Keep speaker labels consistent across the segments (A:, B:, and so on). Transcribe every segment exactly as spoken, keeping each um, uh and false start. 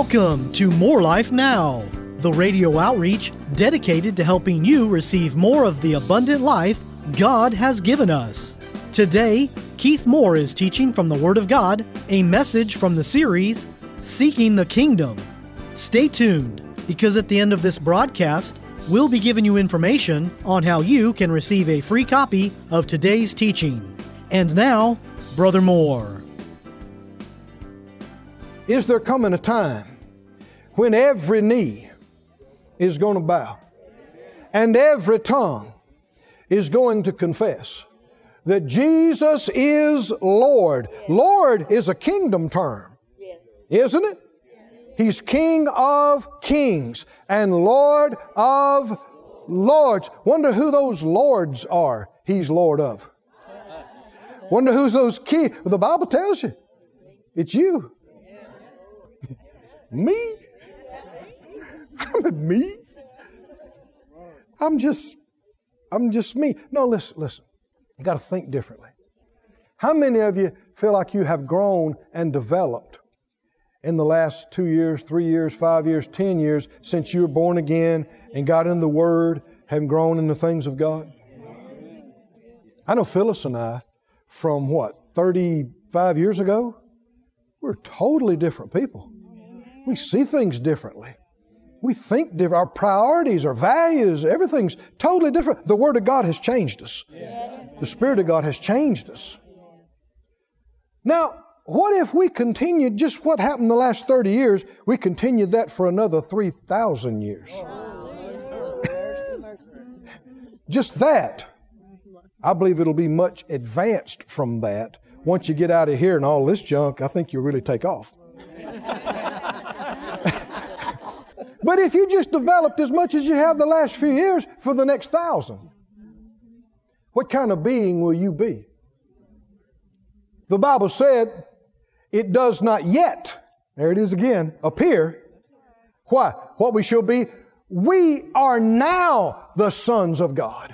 A: Welcome to More Life Now, the radio outreach dedicated to helping you receive more of the abundant life God has given us. Today, Keith Moore is teaching from the Word of God, a message from the series, Seeking the Kingdom. Stay tuned, because at the end of this broadcast, we'll be giving you information on how you can receive a free copy of today's teaching. And now, Brother Moore.
B: Is there coming a time when every knee is going to bow and every tongue is going to confess that Jesus is Lord? Lord is a kingdom term, isn't it? He's King of kings and Lord of lords. Wonder who those lords are He's Lord of. Wonder who's those kings. Well, the Bible tells you it's you. Me? I'm me? I'm just, I'm just me. No, listen, listen. You got to think differently. How many of you feel like you have grown and developed in the last two years, three years, five years, ten years since you were born again and got in the Word, have grown in the things of God? I know Phyllis and I, from what, thirty-five years ago, we're totally different people. We see things differently. We think different. Our priorities, our values, everything's totally different. The Word of God has changed us. The Spirit of God has changed us. Now, what if we continued just what happened the last thirty years, we continued that for another three thousand years? Just that. I believe it'll be much advanced from that. Once you get out of here and all this junk, I think you'll really take off. But if you just developed as much as you have the last few years for the next thousand, what kind of being will you be? The Bible said, it does not yet, there it is again, appear. Why? What we shall be. We are now the sons of God.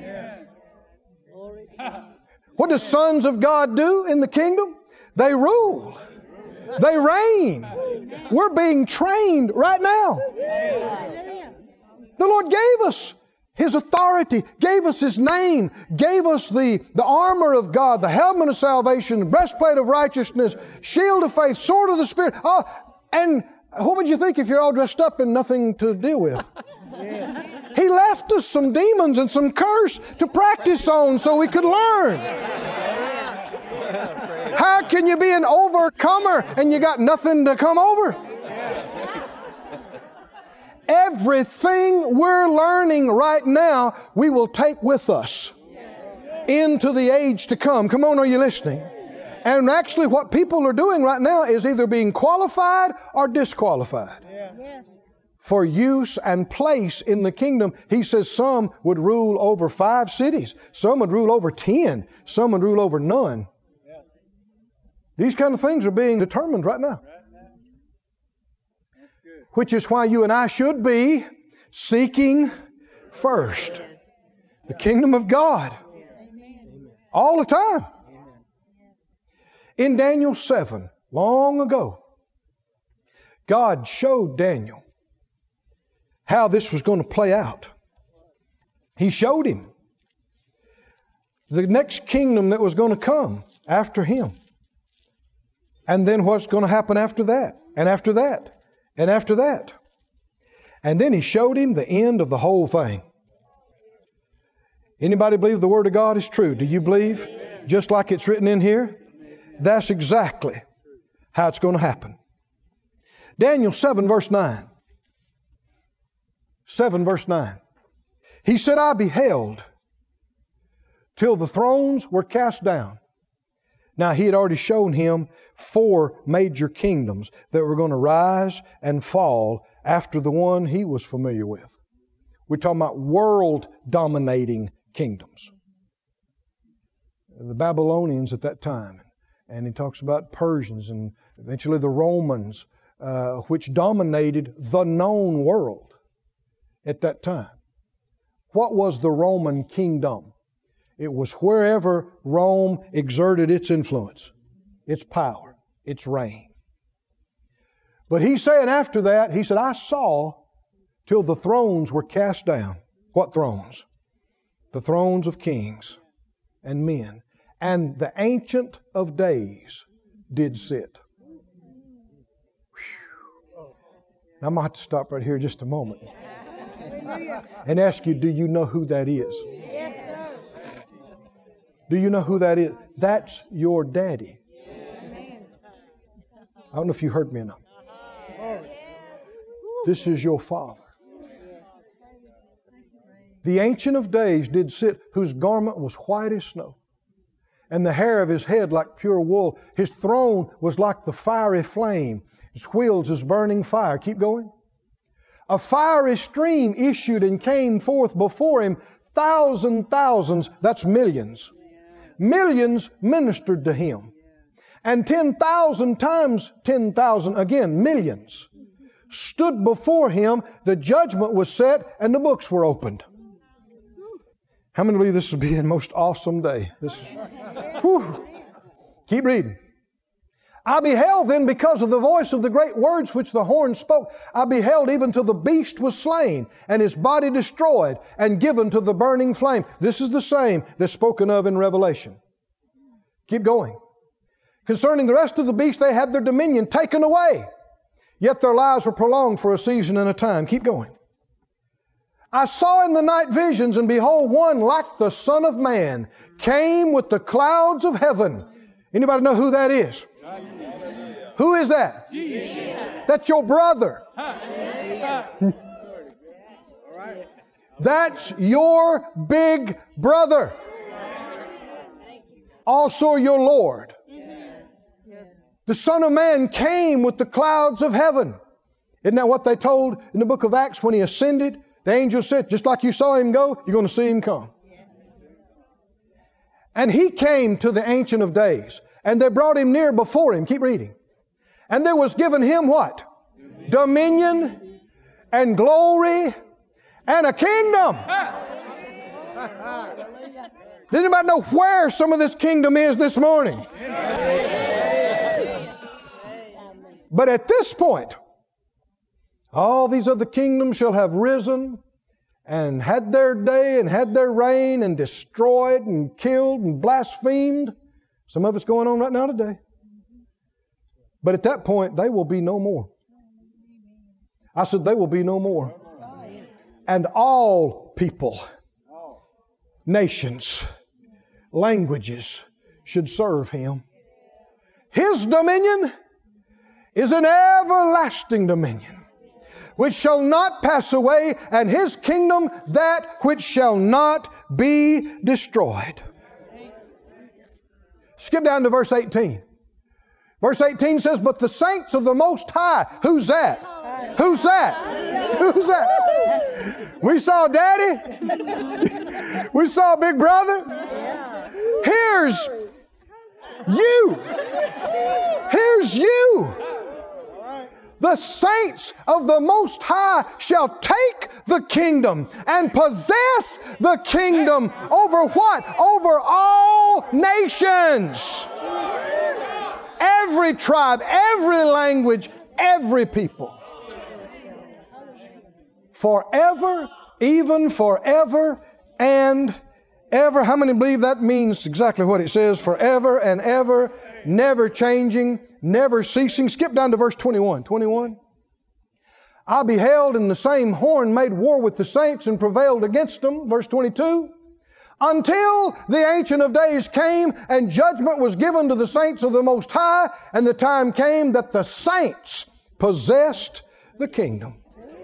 B: What do sons of God do in the kingdom? They rule. They reign. We're being trained right now. The Lord gave us His authority, gave us His name, gave us the, the armor of God, the helmet of salvation, breastplate of righteousness, shield of faith, sword of the Spirit. Oh, and what would you think if you're all dressed up and nothing to deal with? He left us some demons and some curse to practice on so we could learn. How can you be an overcomer and you got nothing to come over? Everything we're learning right now, we will take with us into the age to come. Come on, are you listening? And actually what people are doing right now is either being qualified or disqualified for use and place in the kingdom. He says some would rule over five cities. Some would rule over ten. Some would rule over none. These kind of things are being determined right now. Which is why you and I should be seeking first the kingdom of God all the time. In Daniel seven, long ago, God showed Daniel how this was going to play out. He showed him the next kingdom that was going to come after him. And then what's going to happen after that, and after that, and after that. And then He showed him the end of the whole thing. Anybody believe the Word of God is true? Do you believe? Just like it's written in here? That's exactly how it's going to happen. Daniel seven verse nine. seven verse nine. He said, I beheld till the thrones were cast down. Now, He had already shown him four major kingdoms that were going to rise and fall after the one he was familiar with. We're talking about world-dominating kingdoms. The Babylonians at that time, and he talks about Persians and eventually the Romans, uh, which dominated the known world at that time. What was the Roman kingdom? It was wherever Rome exerted its influence, its power, its reign. But he's saying after that, he said, I saw till the thrones were cast down. What thrones? The thrones of kings and men. And the Ancient of Days did sit. Whew. Now, I'm going to have to stop right here just a moment and ask you, do you know who that is?
C: Yes, sir.
B: Do you know who that is? That's your daddy. I don't know if you heard me or not. This is your Father. The Ancient of Days did sit, whose garment was white as snow, and the hair of his head like pure wool. His throne was like the fiery flame, his wheels as burning fire. Keep going. A fiery stream issued and came forth before him. Thousand thousands, that's millions. Millions ministered to him. And ten thousand times ten thousand, again, millions, stood before him. The judgment was set and the books were opened. How many believe this will be a most awesome day? This is, whew. Keep reading. I beheld then, because of the voice of the great words which the horn spoke, I beheld even till the beast was slain, and his body destroyed, and given to the burning flame. This is the same that's spoken of in Revelation. Keep going. Concerning the rest of the beasts, they had their dominion taken away, yet their lives were prolonged for a season and a time. Keep going. I saw in the night visions, and behold, one like the Son of Man came with the clouds of heaven. Anybody know who that is? Who is that? Jesus. That's your brother. That's your big brother. Also your Lord. The Son of Man came with the clouds of heaven. Isn't that what they told in the book of Acts when He ascended? The angel said, just like you saw Him go, you're going to see Him come. And He came to the Ancient of Days, and they brought Him near before Him. Keep reading. And there was given Him what? Dominion and glory and a kingdom. Does anybody know where some of this kingdom is this morning? But at this point, all these other kingdoms shall have risen and had their day and had their reign and destroyed and killed and blasphemed. Some of it's going on right now today. But at that point, they will be no more. I said they will be no more. And all people, nations, languages should serve Him. His dominion is an everlasting dominion, which shall not pass away, and His kingdom that which shall not be destroyed. Skip down to verse eighteen. Verse eighteen says, but the saints of the Most High, who's that? Who's that? Who's that? We saw Daddy. We saw Big Brother. Here's you. Here's you. The saints of the Most High shall take the kingdom and possess the kingdom over what? Over all nations. Every tribe, every language, every people. Forever, even forever and ever. How many believe that means exactly what it says? Forever and ever, never changing, never ceasing. Skip down to verse twenty-one. twenty-one. I beheld, and the same horn made war with the saints and prevailed against them. Verse twenty-two. Until the Ancient of Days came and judgment was given to the saints of the Most High, and the time came that the saints possessed the kingdom.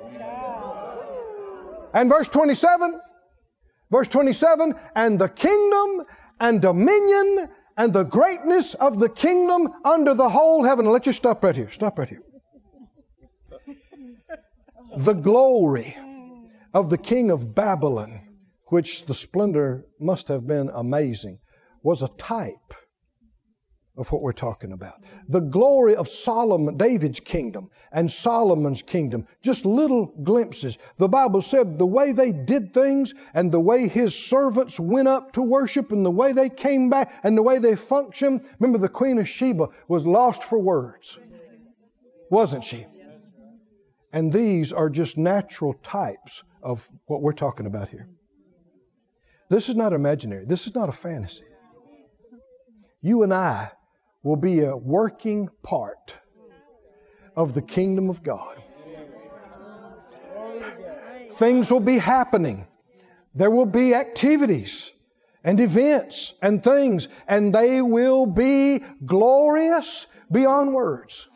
B: And verse twenty-seven, verse twenty-seven, and the kingdom and dominion and the greatness of the kingdom under the whole heaven. Now, let's just stop right here. Stop right here. The glory of the king of Babylon, which the splendor must have been amazing, was a type of what we're talking about. The glory of Solomon, David's kingdom and Solomon's kingdom, just little glimpses. The Bible said the way they did things and the way his servants went up to worship and the way they came back and the way they functioned. Remember, the Queen of Sheba was lost for words, wasn't she? And these are just natural types of what we're talking about here. This is not imaginary. This is not a fantasy. You and I will be a working part of the kingdom of God. Things will be happening. There will be activities and events and things, and they will be glorious beyond words.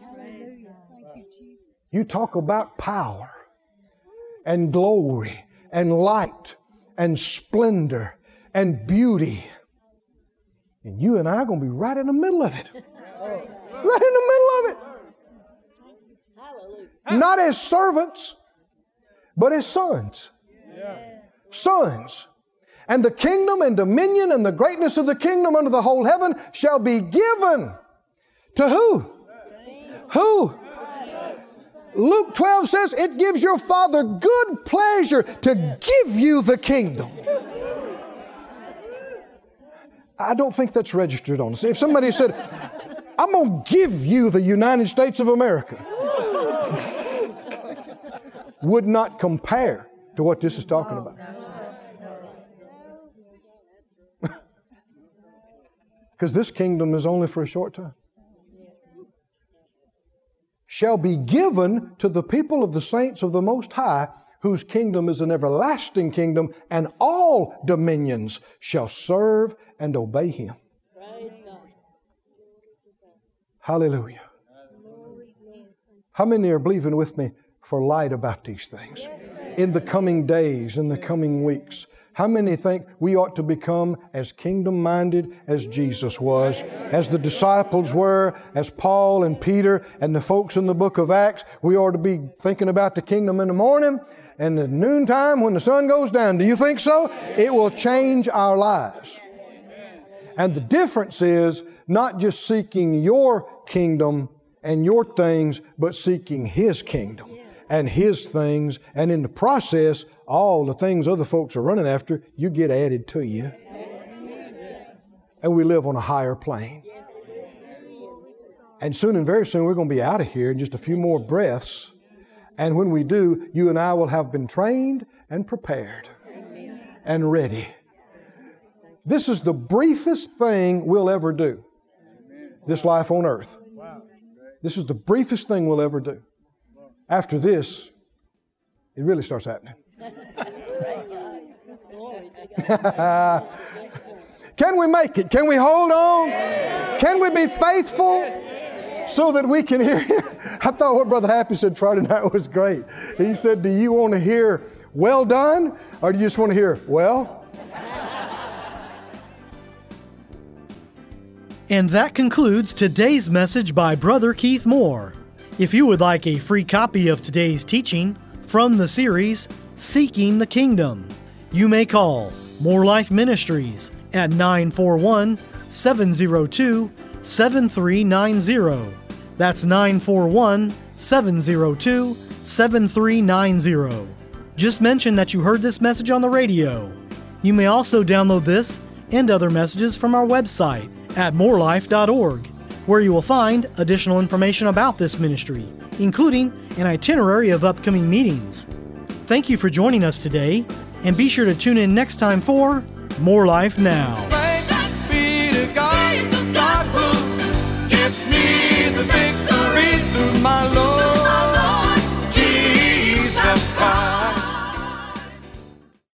B: You talk about power and glory and light and splendor and beauty. And you and I are going to be right in the middle of it. Right in the middle of it. Not as servants, but as sons. Sons. And the kingdom and dominion and the greatness of the kingdom under the whole heaven shall be given to who? Who? Luke twelve says it gives your Father good pleasure to give you the kingdom. I don't think that's registered on us. If somebody said, I'm going to give you the United States of America, would not compare to what this is talking about. Because this kingdom is only for a short time. Shall be given to the people of the saints of the Most High, whose kingdom is an everlasting kingdom, and all dominions shall serve and obey Him. Hallelujah. How many are believing with me for light about these things? In the coming days, in the coming weeks. How many think we ought to become as kingdom-minded as Jesus was, as the disciples were, as Paul and Peter and the folks in the book of Acts? We ought to be thinking about the kingdom in the morning and at noontime when the sun goes down. Do you think so? It will change our lives. And the difference is not just seeking your kingdom and your things, but seeking His kingdom and His things. And in the process, all the things other folks are running after, you get added to you. And we live on a higher plane. And soon and very soon we're going to be out of here in just a few more breaths. And when we do, you and I will have been trained and prepared and ready. This is the briefest thing we'll ever do. This life on earth. This is the briefest thing we'll ever do. After this, it really starts happening. Can we make it? Can we hold on? Can we be faithful so that we can hear? I thought what Brother Happy said Friday night was great. He said, do you want to hear well done, or do you just want to hear well?
A: And that concludes today's message by Brother Keith Moore. If you would like a free copy of today's teaching from the series Seeking the Kingdom, you may call More Life Ministries at nine four one, seven zero two, seven three nine zero. That's nine four one, seven zero two, seven three nine zero. Just mention that you heard this message on the radio. You may also download this and other messages from our website at more life dot org, where you will find additional information about this ministry, including an itinerary of upcoming meetings. Thank you for joining us today, and be sure to tune in next time for More Life Now.